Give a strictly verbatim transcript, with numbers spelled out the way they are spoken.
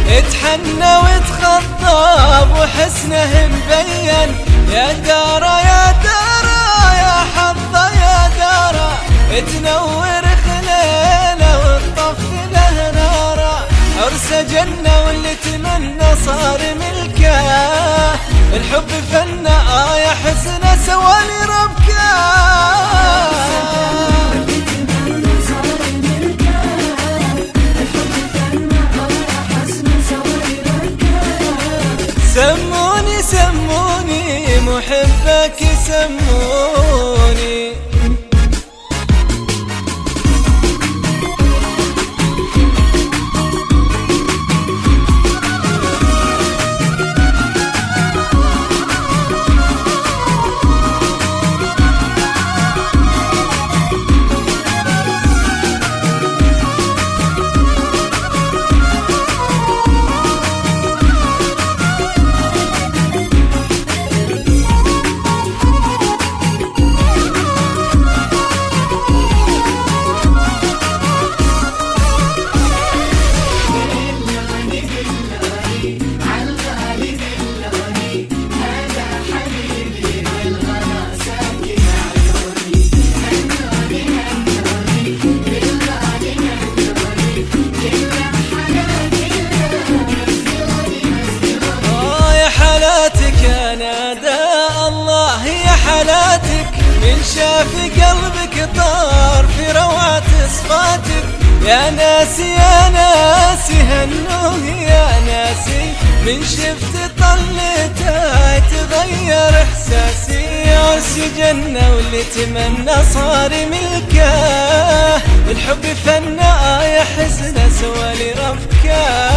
اتحنى وتخطب وحسنه مبين، يا دارا يا دارا يا حظه يا دارا، تنور خليله وتطفي له ناره، عرسه جنه واللي تمنى صار ملكه، الحب فنه آه يا حسنه سوالي ربكه. سموني سموني محبك سموني. يا نادى الله يا حالاتك، من شاف قلبك طار في روعة صفاتك، يا ناسي يا ناسي هالنوه يا ناسي، من شفت طلته تغير احساسي، عرس جنة واللي تمنى صار ملكه، الحب فنه آه يا حسنه سوالي ربكه.